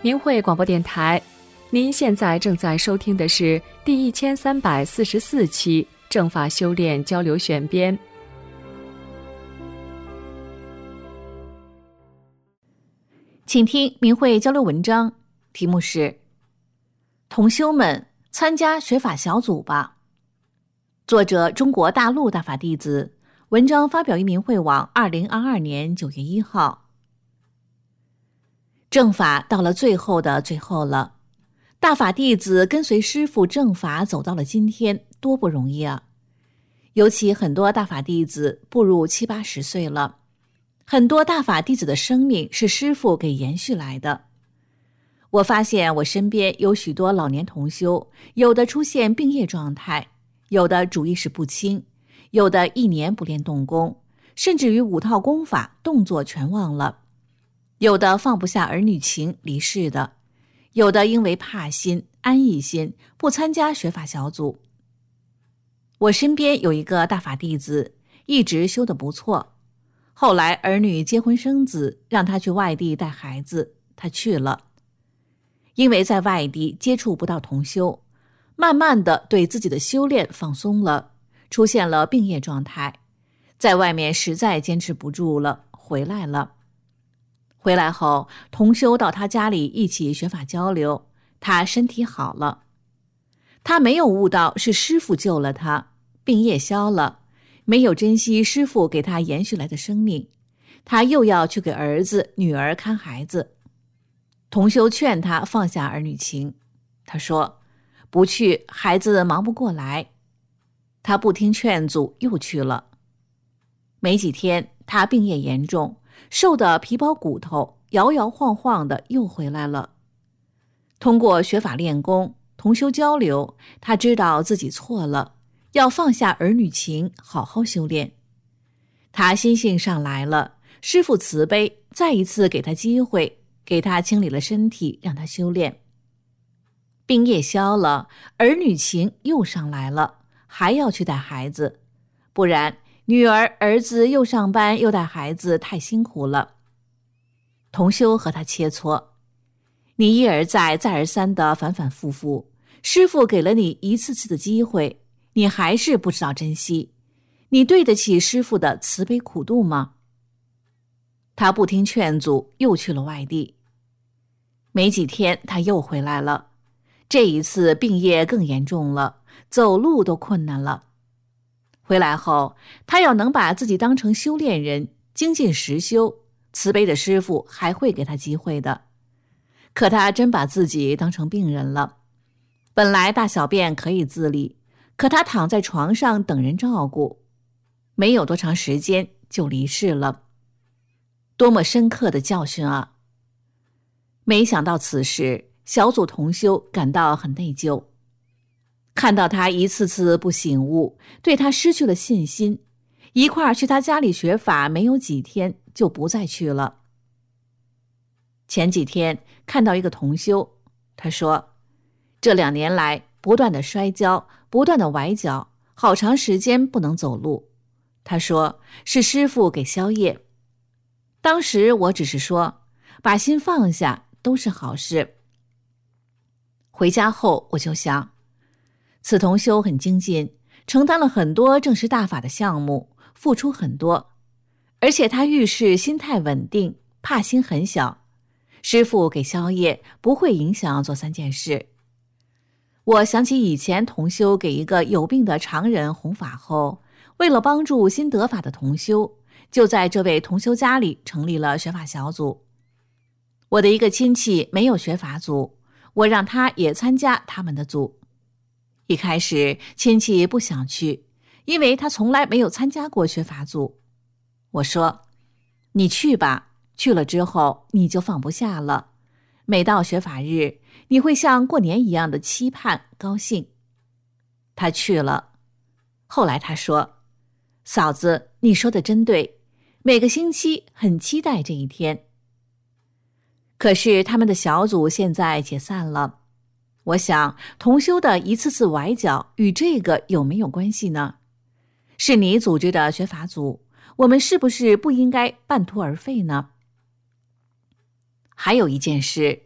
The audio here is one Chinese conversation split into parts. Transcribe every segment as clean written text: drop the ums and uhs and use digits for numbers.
明慧广播电台，您现在正在收听的是第1344期正法修炼交流选编。 请听明慧交流文章，题目是同修们参加学法小组吧。作者中国大陆大法弟子，文章发表于明慧网2022年9月1号。正法到了最后的最后了，大法弟子跟随师父正法走到了今天，多不容易啊！尤其很多大法弟子步入70、80岁了，很多大法弟子的生命是师父给延续来的。我发现我身边有许多老年同修，有的出现病业状态，有的主意识不清，有的1年不练动功，甚至于5套功法动作全忘了，有的放不下儿女情离世的，有的因为怕心、安逸心不参加学法小组。我身边有一个大法弟子，一直修得不错，后来儿女结婚生子，让他去外地带孩子，他去了。因为在外地接触不到同修，慢慢的对自己的修炼放松了，出现了病业状态，在外面实在坚持不住了，回来了。回来后，同修到他家里一起学法交流，他身体好了。他没有悟到是师父救了他，病业消了，没有珍惜师父给他延续来的生命，他又要去给儿子、女儿看孩子。同修劝他放下儿女情，他说不去，孩子忙不过来。他不听劝阻，又去了。没几天，他病业严重，瘦得皮包骨头，摇摇晃晃的又回来了。通过学法练功，同修交流，他知道自己错了，要放下儿女情，好好修炼。他心性上来了，师父慈悲，再一次给他机会，给他清理了身体，让他修炼。病业消了，儿女情又上来了，还要去带孩子，不然女儿儿子又上班又带孩子，太辛苦了。同修和他切磋，你一而再再而三的反反复复，师父给了你一次次的机会，你还是不知道珍惜，你对得起师父的慈悲苦度吗？他不听劝阻，又去了外地。没几天他又回来了，这一次病业更严重了，走路都困难了。回来后，他要能把自己当成修炼人，精进实修，慈悲的师父还会给他机会的。可他真把自己当成病人了，本来大小便可以自理，可他躺在床上等人照顾，没有多长时间就离世了。多么深刻的教训啊！没想到此时，小组同修感到很内疚，看到他一次次不醒悟，对他失去了信心，一块儿去他家里学法，没有几天就不再去了。前几天看到一个同修，他说这2年来不断的摔跤，不断的崴脚，好长时间不能走路。他说是师父给消业。当时我只是说把心放下都是好事。回家后我就想，此同修很精进，承担了很多正识大法的项目，付出很多，而且他遇事心态稳定，怕心很小，师父给消业不会影响做3件事。我想起以前同修给一个有病的常人弘法后，为了帮助新得法的同修，就在这位同修家里成立了学法小组。我的一个亲戚没有学法组，我让他也参加他们的组。一开始亲戚不想去，因为他从来没有参加过学法组。我说你去吧，去了之后你就放不下了，每到学法日，你会像过年一样的期盼高兴。他去了，后来他说，嫂子你说的真对，每个星期很期待这一天。可是他们的小组现在解散了，我想同修的一次次崴脚与这个有没有关系呢？是你组织的学法组，我们是不是不应该半途而废呢？还有一件事，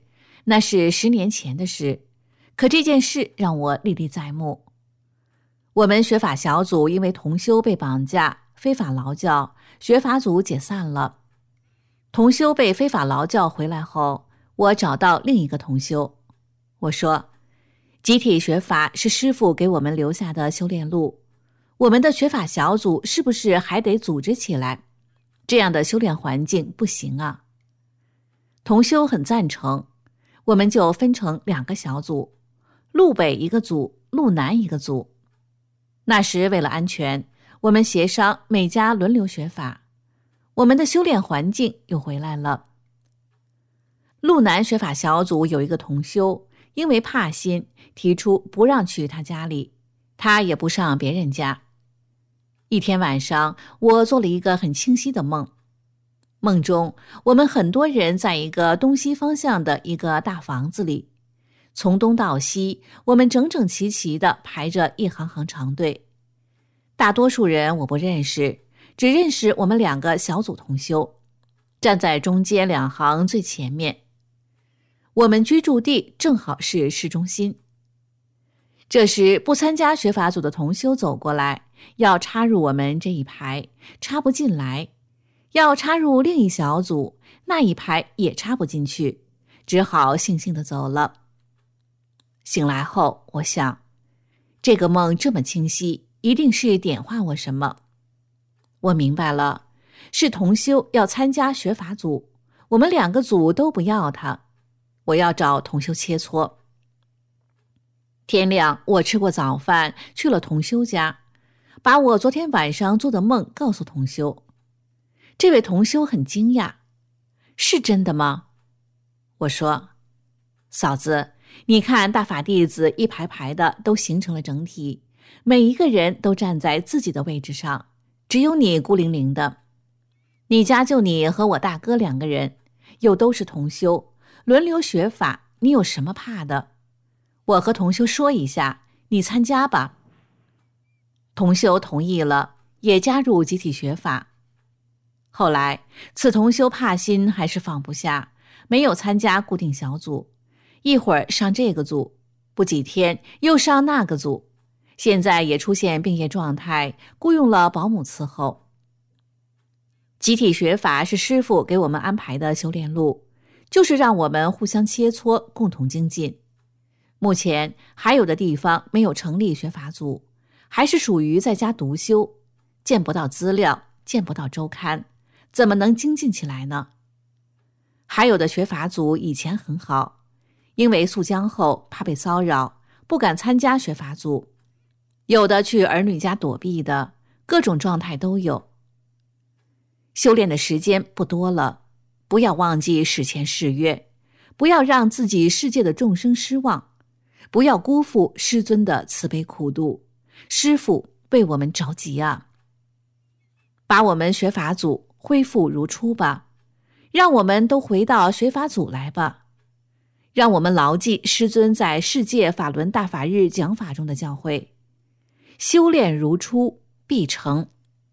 那是10年前的事，可这件事让我历历在目。我们学法小组因为同修被绑架、非法劳教，学法组解散了。同修被非法劳教回来后，我找到另一个同修，我说，集体学法是师父给我们留下的修炼路，我们的学法小组是不是还得组织起来？这样的修炼环境不行啊。同修很赞成，我们就分成2个小组，路北一个组，路南一个组。那时为了安全，我们协商每家轮流学法，我们的修炼环境又回来了。路南学法小组有一个同修，因为怕心，提出不让去他家里，他也不上别人家。一天晚上，我做了一个很清晰的梦，梦中我们很多人在一个东西方向的一个大房子里，从东到西，我们整整齐齐地排着一行行长队。大多数人我不认识，只认识我们2个小组同修，站在中间2行最前面。我们居住地正好是市中心。这时不参加学法组的同修走过来，要插入我们这一排，插不进来；要插入另一小组，那一排也插不进去，只好悻悻地走了。醒来后，我想，这个梦这么清晰，一定是点化我什么。我明白了，是同修要参加学法组，我们2个组都不要他，我要找同修切磋。天亮，我吃过早饭，去了同修家，把我昨天晚上做的梦告诉同修。这位同修很惊讶，是真的吗？我说，嫂子，你看大法弟子一排排的都形成了整体，每一个人都站在自己的位置上，只有你孤零零的。你家就你和我大哥2个人，又都是同修，轮流学法，你有什么怕的？我和同修说一下，你参加吧。同修同意了，也加入集体学法。后来，此同修怕心还是放不下，没有参加固定小组，一会儿上这个组，不几天又上那个组，现在也出现病业状态，雇佣了保姆伺候。集体学法是师父给我们安排的修炼路，就是让我们互相切磋，共同精进。目前还有的地方没有成立学法组，还是属于在家独修，见不到资料，见不到周刊，怎么能精进起来呢？还有的学法组以前很好，因为宿江后怕被骚扰，不敢参加学法组，有的去儿女家躲避的，各种状态都有。修炼的时间不多了，不要忘记史前誓约，不要让自己世界的众生失望，不要辜负师尊的慈悲苦度，师父为我们着急啊！把我们学法组恢复如初吧，让我们都回到学法组来吧，让我们牢记师尊在世界法轮大法日讲法中的教诲：修炼如初，必成。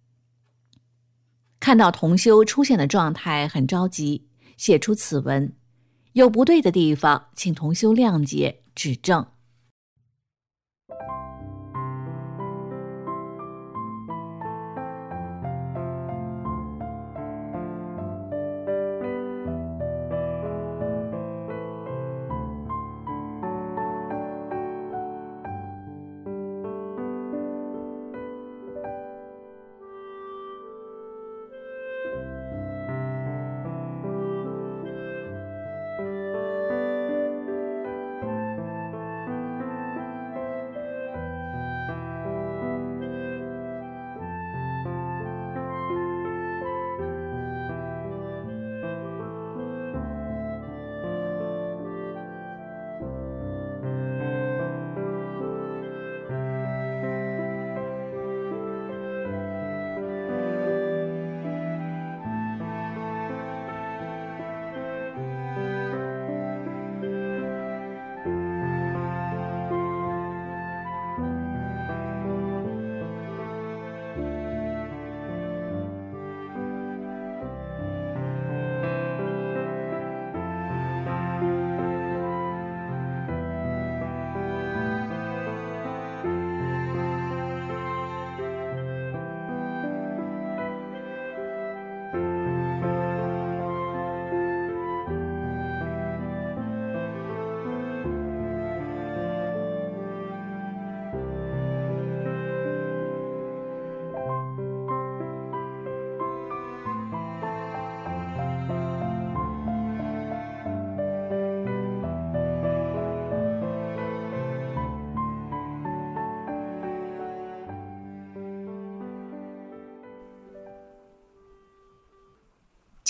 看到同修出现的状态很着急，写出此文，有不对的地方，请同修谅解指正。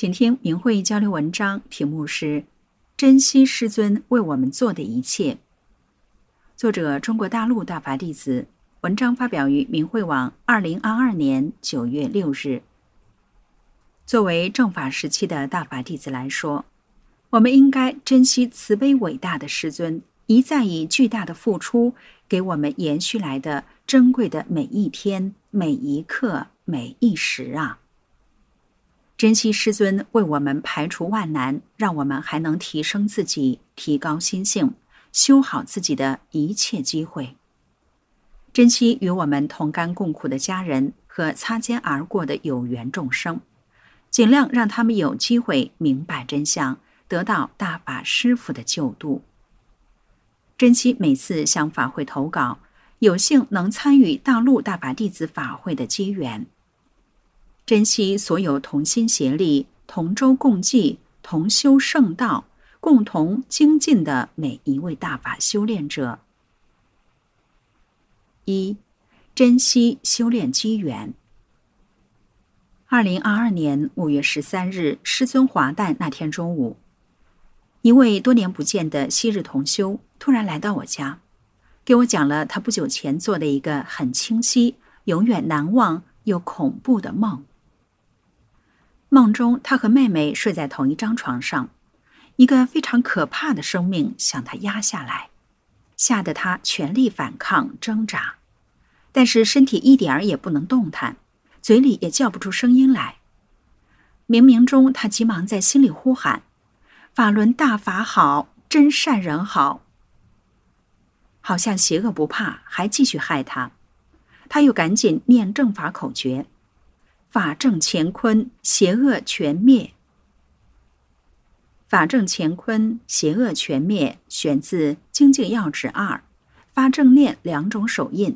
请听明慧交流文章，题目是珍惜师尊为我们做的一切。作者中国大陆大法弟子，文章发表于明慧网2022年9月6日。作为正法时期的大法弟子来说，我们应该珍惜慈悲伟大的师尊一再以巨大的付出给我们延续来的珍贵的每一天、每一刻、每一时啊！珍惜师尊为我们排除万难，让我们还能提升自己、提高心性、修好自己的一切机会。珍惜与我们同甘共苦的家人和擦肩而过的有缘众生，尽量让他们有机会明白真相，得到大法师父的救度。珍惜每次向法会投稿，有幸能参与大陆大法弟子法会的机缘。珍惜所有同心协力、同舟共济、同修圣道、共同精进的每一位大法修炼者。1. 珍惜修炼机缘。2022年5月13日师尊华诞那天中午，一位多年不见的昔日同修突然来到我家，给我讲了他不久前做的一个很清晰、永远难忘又恐怖的梦。梦中，他和妹妹睡在同一张床上，一个非常可怕的生命向他压下来，吓得他全力反抗挣扎，但是身体一点儿也不能动弹，嘴里也叫不出声音来。冥冥中，他急忙在心里呼喊：法轮大法好，真善人好。好像邪恶不怕，还继续害他。他又赶紧念正法口诀：法正乾坤，邪恶全灭。法正乾坤，邪恶全灭，选自《精进要旨2》，发正念2种手印。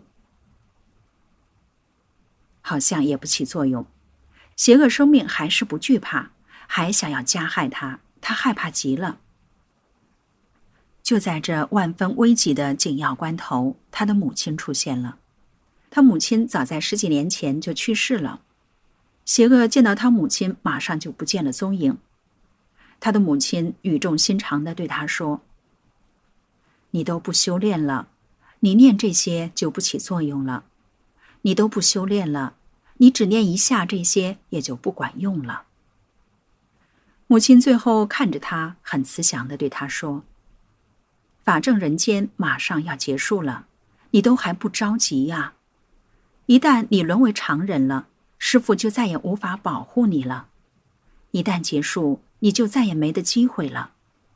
好像也不起作用，邪恶生命还是不惧怕，还想要加害他，他害怕极了。就在这万分危急的紧要关头，他的母亲出现了。他母亲早在10几年前就去世了。邪恶见到他母亲，马上就不见了踪影。他的母亲语重心长地对他说：你都不修炼了，你念这些就不起作用了。你都不修炼了，你只念一下这些也就不管用了。母亲最后看着他，很慈祥地对他说：法正人间马上要结束了，你都还不着急呀。一旦你沦为常人了，师父就再也无法保护你了。一旦结束，你就再也没的机会了。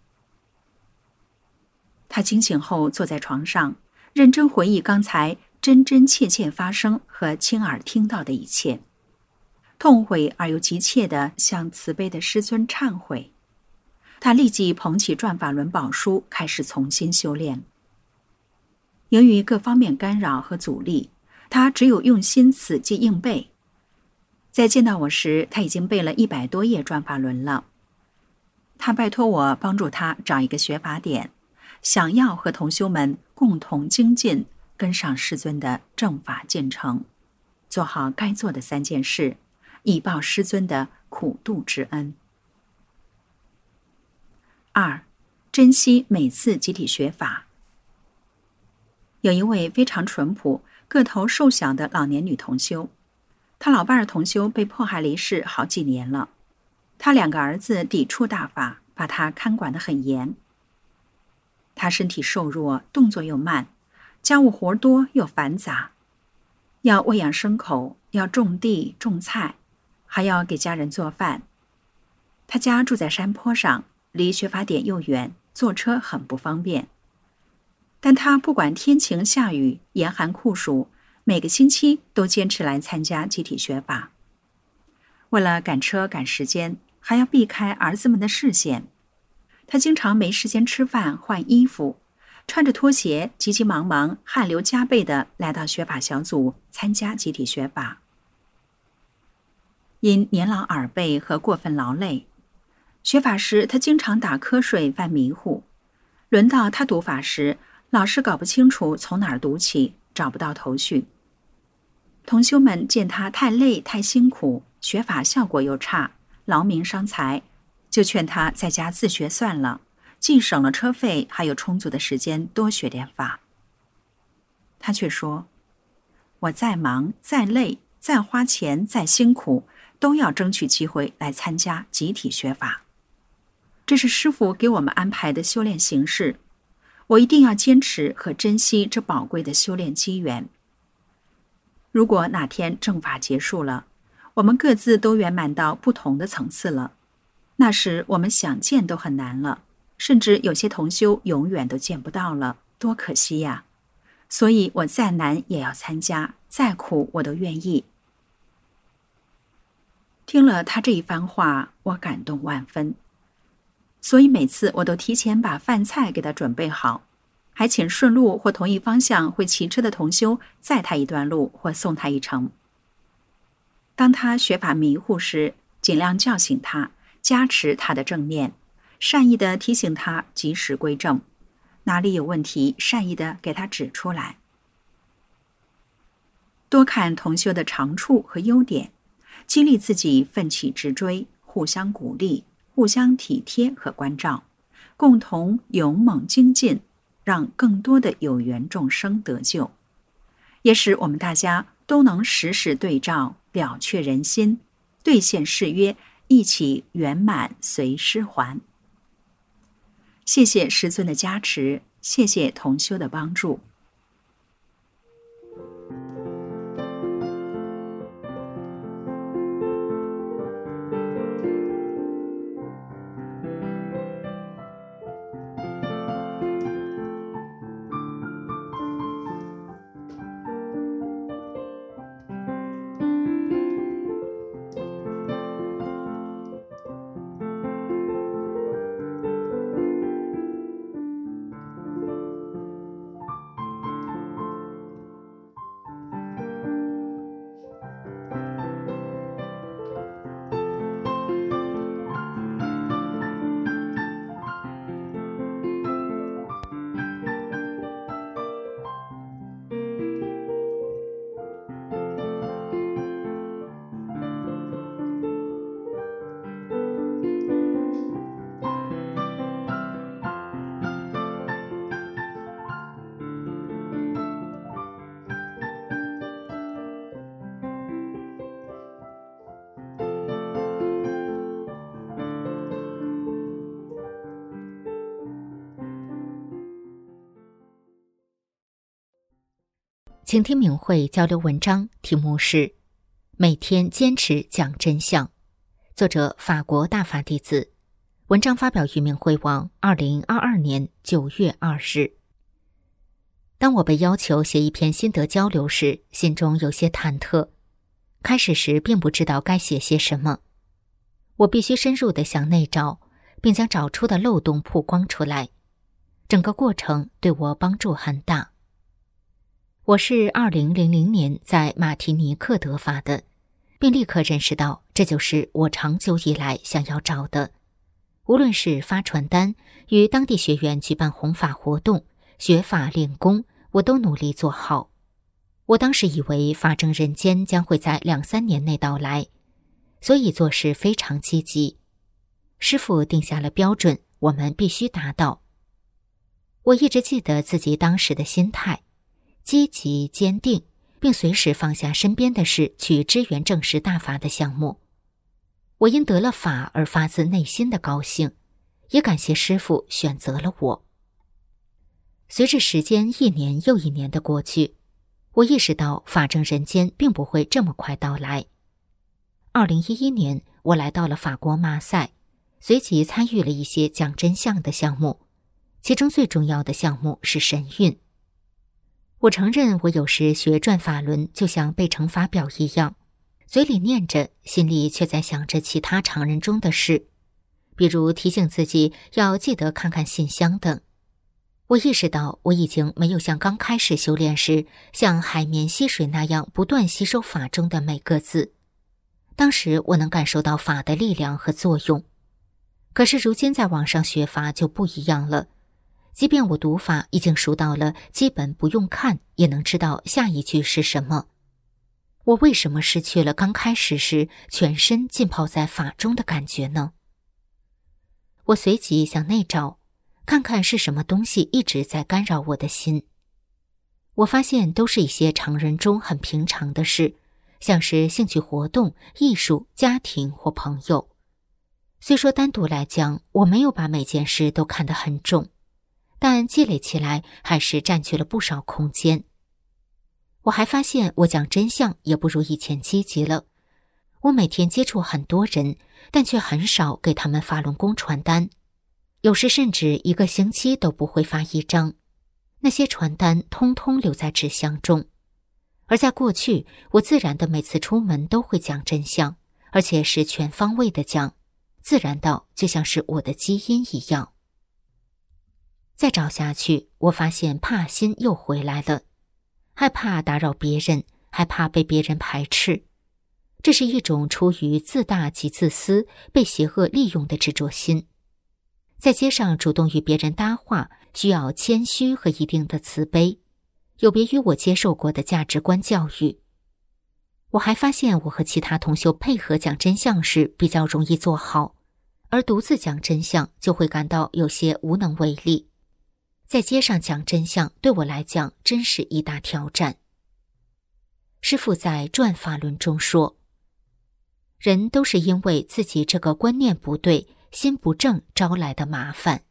他惊醒后坐在床上，认真回忆刚才真真切切发生和亲耳听到的一切，痛悔而又急切地向慈悲的师尊忏悔。他立即捧起转法轮宝书，开始重新修炼。由于各方面干扰和阻力，他只有用心死记硬背。在见到我时，他已经背了100多页转法轮了。他拜托我帮助他找一个学法点，想要和同修们共同精进，跟上师尊的正法进程，做好该做的3件事，以报师尊的苦度之恩。2. 珍惜每次集体学法。有一位非常淳朴、个头瘦小的老年女同修，她老伴儿同修被迫害离世好几年了，她2个儿子抵触大法，把她看管得很严。她身体瘦弱，动作又慢，家务活多又繁杂，要喂养牲口，要种地种菜，还要给家人做饭。她家住在山坡上，离学法点又远，坐车很不方便。但她不管天晴下雨、严寒酷暑，每个星期都坚持来参加集体学法。为了赶车赶时间，还要避开儿子们的视线，她经常没时间吃饭换衣服，穿着拖鞋急急忙忙汗流浃背地来到学法小组参加集体学法。因年老耳背和过分劳累，学法时她经常打瞌睡犯迷糊，轮到她读法时，老是搞不清楚从哪儿读起，找不到头绪。同修们见她太累太辛苦，学法效果又差， 劳民伤财，就劝他在家自学算了，既省了车费，还有充足的时间多学点法。他却说，我再忙再累再花钱再辛苦，都要争取机会来参加集体学法。这是师父给我们安排的修炼形式，我一定要坚持和珍惜这宝贵的修炼机缘。如果哪天正法结束了，我们各自都圆满到不同的层次了，那时我们想见都很难了，甚至有些同修永远都见不到了，多可惜呀！所以我再难也要参加，再苦我都愿意。听了他这一番话，我感动万分，所以每次我都提前把饭菜给他准备好，还请顺路或同一方向会骑车的同修载他一段路或送他一程。当他学法迷糊时，尽量叫醒他，加持他的正念，善意地提醒他及时归正，哪里有问题，善意地给他指出来。多看同修的长处和优点，激励自己奋起直追，互相鼓励，互相体贴和关照，共同勇猛精进，让更多的有缘众生得救，也使我们大家都能时时对照，了却人心，兑现誓约，一起圆满随师还。谢谢师尊的加持，谢谢同修的帮助。 请听明慧交流文章，题目是每天坚持讲真相，作者法国大法弟子，文章发表于明慧网2022年9月2日。当我被要求写一篇心得交流时，心中有些忐忑，开始时并不知道该写些什么，我必须深入地向内找，并将找出的漏洞曝光出来，整个过程对我帮助很大。我是2000年在马提尼克得法的，并立刻认识到这就是我长久以来想要找的。无论是发传单、与当地学员举办弘法活动、学法练功，我都努力做好。我当时以为法正人间将会在2-3年内到来，所以做事非常积极。师父定下了标准，我们必须达到。我一直记得自己当时的心态，积极坚定，并随时放下身边的事去支援证实大法的项目。我因得了法而发自内心的高兴，也感谢师父选择了我。随着时间一年又一年的过去，我意识到法正人间并不会这么快到来。2011年，我来到了法国马赛，随即参与了一些讲真相的项目，其中最重要的项目是神韵。我承认我有时学转法轮就像背乘法表一样，嘴里念着，心里却在想着其他常人中的事，比如提醒自己要记得看看信箱等。我意识到我已经没有像刚开始修炼时像海绵吸水那样不断吸收法中的每个字。当时我能感受到法的力量和作用，可是如今在网上学法就不一样了。即便我读法已经熟到了基本不用看也能知道下一句是什么， 我为什么失去了刚开始时全身浸泡在法中的感觉呢？我随即向内找，看看是什么东西一直在干扰我的心。我发现都是一些常人中很平常的事，像是兴趣活动、艺术、家庭或朋友。虽说单独来讲，我没有把每件事都看得很重，但积累起来还是占据了不少空间。我还发现我讲真相也不如以前积极了。我每天接触很多人，但却很少给他们发论公传单，有时甚至一个星期都不会发一张。那些传单通通留在纸箱中。而在过去，我自然的每次出门都会讲真相，而且是全方位的讲，自然到就像是我的基因一样。再找下去，我发现怕心又回来了，害怕打扰别人，害怕被别人排斥。这是一种出于自大及自私、被邪恶利用的执着心。在街上主动与别人搭话，需要谦虚和一定的慈悲，有别于我接受过的价值观教育。我还发现我和其他同修配合讲真相时比较容易做好，而独自讲真相就会感到有些无能为力。在街上讲真相对我来讲真是一大挑战。师父在转法论中说，人都是因为自己这个观念不对、心不正招来的麻烦。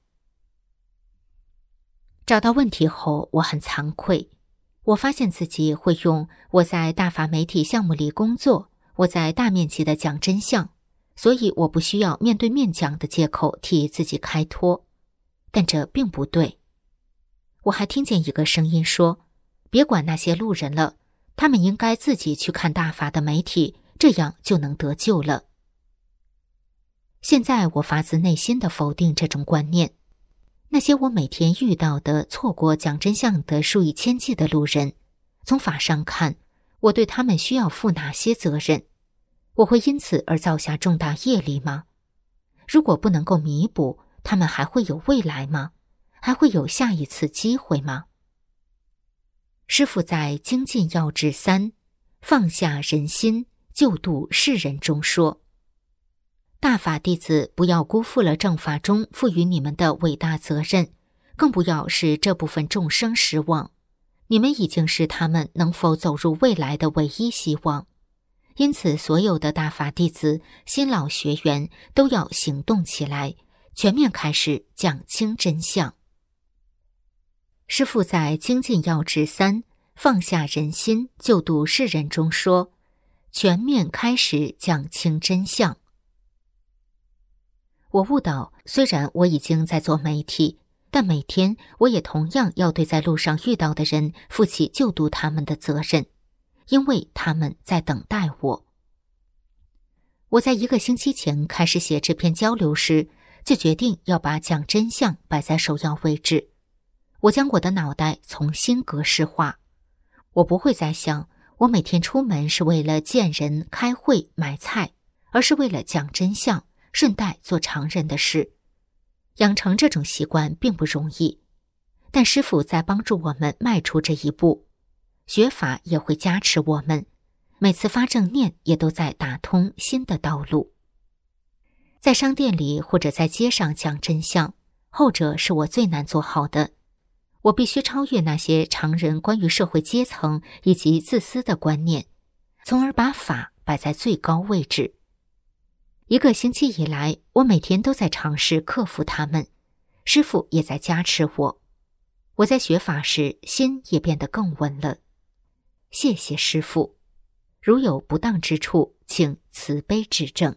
找到问题后，我很惭愧。我发现自己会用我在大法媒体项目里工作，我在大面积的讲真相，所以我不需要面对面讲的借口替自己开脱。但这并不对。我还听见一个声音说，别管那些路人了，他们应该自己去看大法的媒体，这样就能得救了。现在我发自内心地否定这种观念。那些我每天遇到的错过讲真相的数以千计的路人，从法上看，我对他们需要负哪些责任？我会因此而造下重大业力吗？如果不能够弥补，他们还会有未来吗？还会有下一次机会吗？师父在《精进要旨3放下人心，救度世人》中说，大法弟子不要辜负了正法中赋予你们的伟大责任，更不要使这部分众生失望。你们已经是他们能否走入未来的唯一希望。因此，所有的大法弟子、新老学员都要行动起来，全面开始讲清真相。师父在《精进要旨3放下人心，救度世人》中说，全面开始讲清真相。我悟到，虽然我已经在做媒体，但每天我也同样要对在路上遇到的人负起救度他们的责任，因为他们在等待我。我在1个星期前开始写这篇交流时，就决定要把讲真相摆在首要位置。我将我的脑袋重新格式化，我不会再想我每天出门是为了见人、开会、买菜，而是为了讲真相，顺带做常人的事。养成这种习惯并不容易，但师父在帮助我们迈出这一步，学法也会加持我们，每次发正念也都在打通新的道路。在商店里或者在街上讲真相，后者是我最难做好的。我必须超越那些常人关于社会阶层以及自私的观念，从而把法摆在最高位置。1个星期以来，我每天都在尝试克服它们，师父也在加持我。我在学法时，心也变得更稳了。谢谢师父，如有不当之处，请慈悲指正。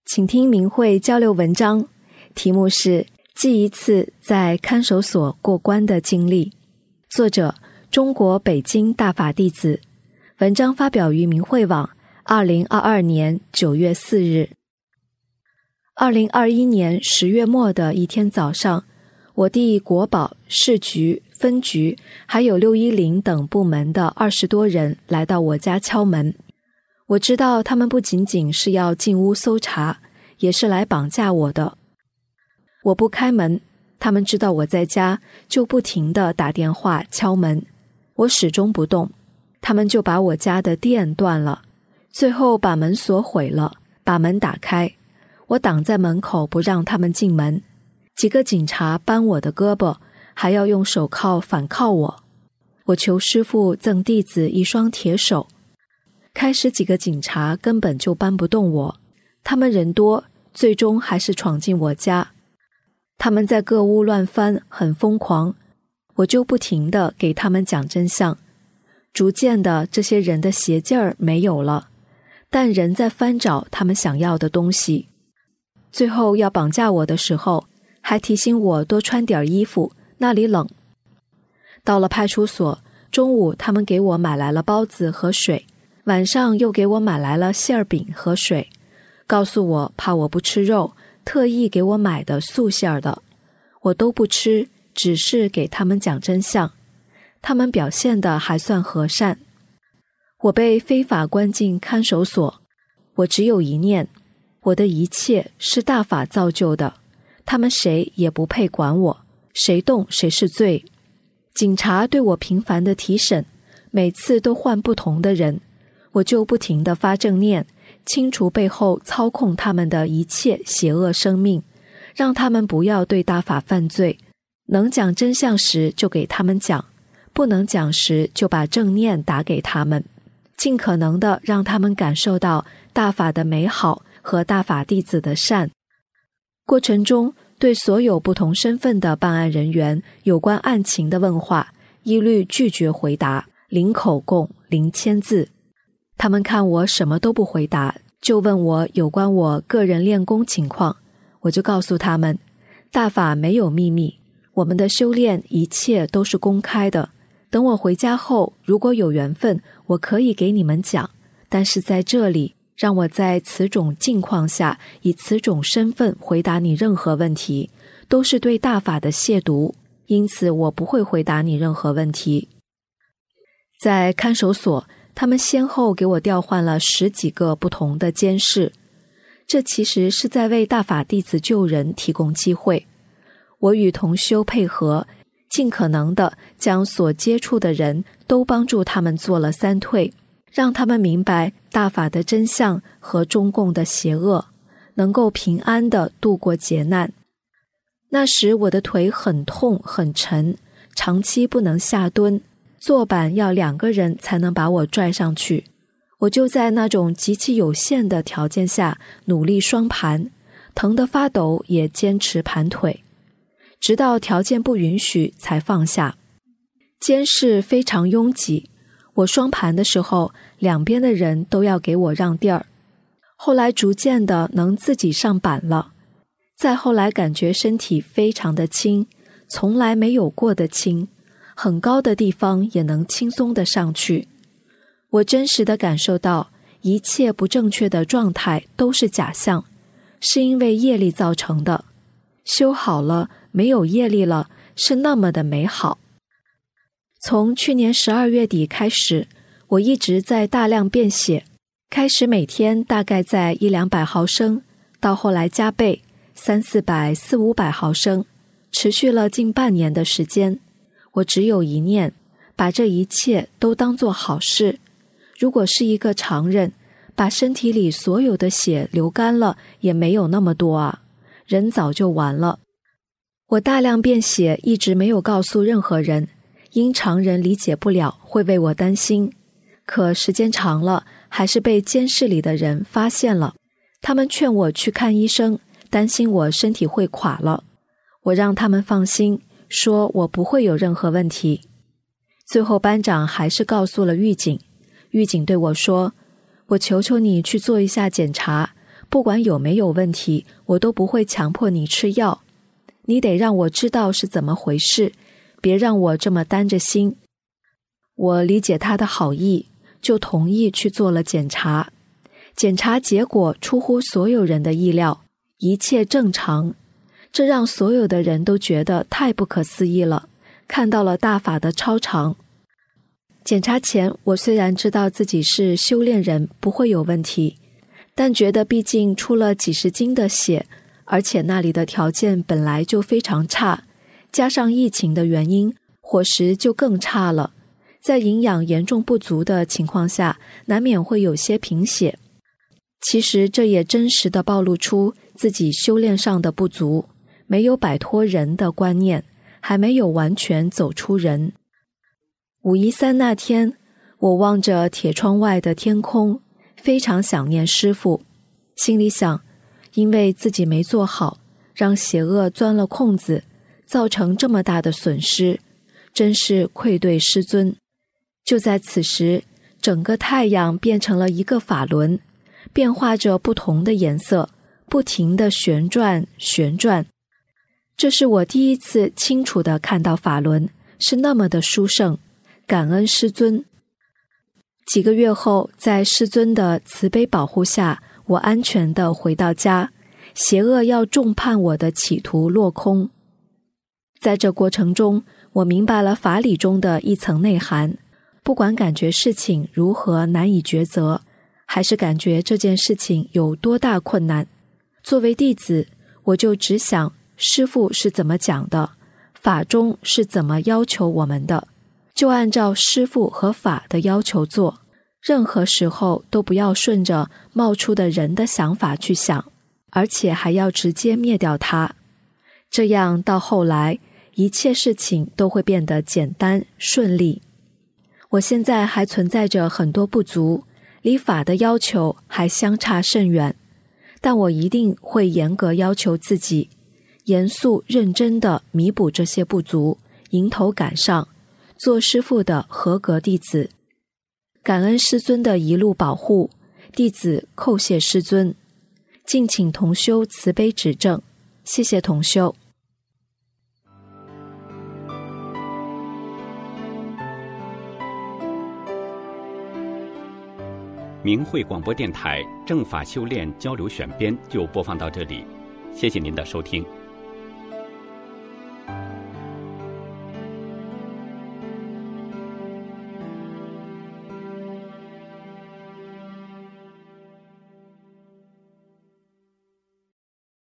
请听明慧交流文章，题目是记一次在看守所过关的经历，作者中国北京大法弟子，文章发表于明慧网2022年9月4日。2021年10月末的一天早上，我弟国保、市局、分局还有610等部门的20多人来到我家敲门。我知道他们不仅仅是要进屋搜查，也是来绑架我的。我不开门，他们知道我在家，就不停地打电话敲门。我始终不动，他们就把我家的电断了，最后把门锁毁了，把门打开。我挡在门口不让他们进门，几个警察扳我的胳膊，还要用手铐反铐我。我求师父赠弟子一双铁手。开始几个警察根本就搬不动我，他们人多，最终还是闯进我家。他们在各屋乱翻，很疯狂，我就不停地给他们讲真相。逐渐的，这些人的邪劲儿没有了，但仍在翻找他们想要的东西。最后要绑架我的时候，还提醒我多穿点衣服，那里冷。到了派出所，中午他们给我买来了包子和水，晚上又给我买来了馅儿饼和水，告诉我怕我不吃肉，特意给我买的素馅儿的。我都不吃，只是给他们讲真相。他们表现得还算和善。我被非法关进看守所，我只有一念，我的一切是大法造就的，他们谁也不配管我，谁动谁是罪。警察对我频繁的提审，每次都换不同的人，我就不停地发正念，清除背后操控他们的一切邪恶生命，让他们不要对大法犯罪。能讲真相时就给他们讲，不能讲时就把正念打给他们，尽可能的让他们感受到大法的美好和大法弟子的善。过程中，对所有不同身份的办案人员有关案情的问话，一律拒绝回答，零口供，零签字。他们看我什么都不回答，就问我有关我个人练功情况，我就告诉他们，大法没有秘密，我们的修炼一切都是公开的。等我回家后，如果有缘分，我可以给你们讲，但是在这里，让我在此种境况下，以此种身份回答你任何问题，都是对大法的亵渎，因此我不会回答你任何问题。在看守所，他们先后给我调换了10几个不同的监视，这其实是在为大法弟子救人提供机会。我与同修配合，尽可能的将所接触的人都帮助他们做了3退，让他们明白大法的真相和中共的邪恶，能够平安地度过劫难。那时我的腿很痛很沉，长期不能下蹲，坐板要2个人才能把我拽上去。我就在那种极其有限的条件下努力双盘，疼得发抖也坚持盘腿，直到条件不允许才放下。监视非常拥挤，我双盘的时候，两边的人都要给我让地儿。后来逐渐的能自己上板了，再后来感觉身体非常的轻，从来没有过的轻，很高的地方也能轻松的上去。我真实的感受到，一切不正确的状态都是假象，是因为业力造成的。修好了，没有业力了，是那么的美好。从去年12月底开始，我一直在大量便血，开始每天大概在100-200毫升，到后来加倍300-400、400-500毫升，持续了近半年的时间。我只有一念，把这一切都当作好事。如果是一个常人，把身体里所有的血流干了，也没有那么多啊，人早就完了。我大量便血一直没有告诉任何人，因常人理解不了，会为我担心。可时间长了，还是被监视里的人发现了，他们劝我去看医生，担心我身体会垮了。我让他们放心，说我不会有任何问题。最后班长还是告诉了狱警，狱警对我说，我求求你去做一下检查， 不管有没有问题，我都不会强迫你吃药。你得让我知道是怎么回事，别让我这么担着心。我理解他的好意，就同意去做了检查。检查结果出乎所有人的意料，一切正常。这让所有的人都觉得太不可思议了，看到了大法的超常。检查前，我虽然知道自己是修炼人，不会有问题，但觉得毕竟出了几十斤的血，而且那里的条件本来就非常差，加上疫情的原因，伙食就更差了。在营养严重不足的情况下，难免会有些贫血。其实这也真实地暴露出自己修炼上的不足，没有摆脱人的观念，还没有完全走出人。513那天，我望着铁窗外的天空，非常想念师父，心里想，因为自己没做好，让邪恶钻了空子，造成这么大的损失，真是愧对师尊。就在此时，整个太阳变成了一个法轮，变化着不同的颜色，不停地旋转旋转。这是我第一次清楚地看到法轮是那么的殊胜，感恩师尊。几个月后，在师尊的慈悲保护下，我安全地回到家，邪恶要重判我的企图落空。在这过程中，我明白了法理中的一层内涵，不管感觉事情如何难以抉择，还是感觉这件事情有多大困难，作为弟子，我就只想师父是怎么讲的，法中是怎么要求我们的，就按照师父和法的要求做，任何时候都不要顺着冒出的人的想法去想，而且还要直接灭掉它。这样到后来，一切事情都会变得简单顺利。我现在还存在着很多不足，离法的要求还相差甚远，但我一定会严格要求自己，严肃认真地弥补这些不足，迎头赶上，做师父的合格弟子。感恩师尊的一路保护，弟子叩谢师尊，敬请同修慈悲指正，谢谢同修。 明慧广播电台正法修炼交流选编就播放到这里，谢谢您的收听。